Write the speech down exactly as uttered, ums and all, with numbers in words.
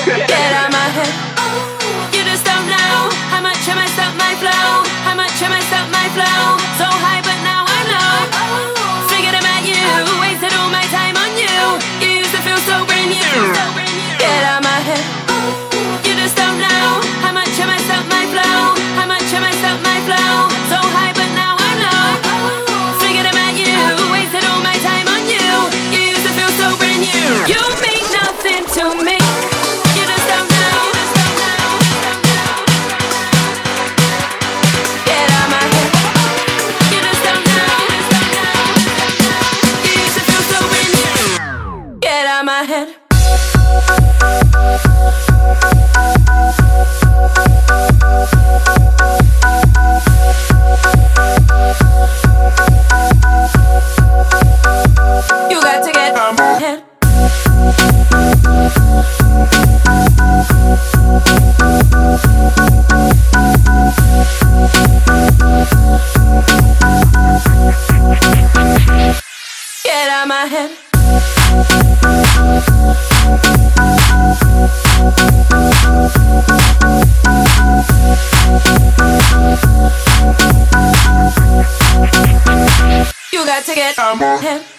Get out my head. You just don't know how much I messed up my flow. How much I messed up my flow. So high but now I'm low. Figured I met you, wasted all my time on you. You used to feel so brand new. Get out my head. You just don't know how much I messed up my flow. How much I messed up my flow. So high but now I'm low. Figured I met you, wasted all my time on you. You used to feel so brand new. You mean nothing to me. You just don't know. Get out my head. You just don't know. You used to feel so brand new. Get out my head. You got to get out my head. Get out my head. You got to get out my head.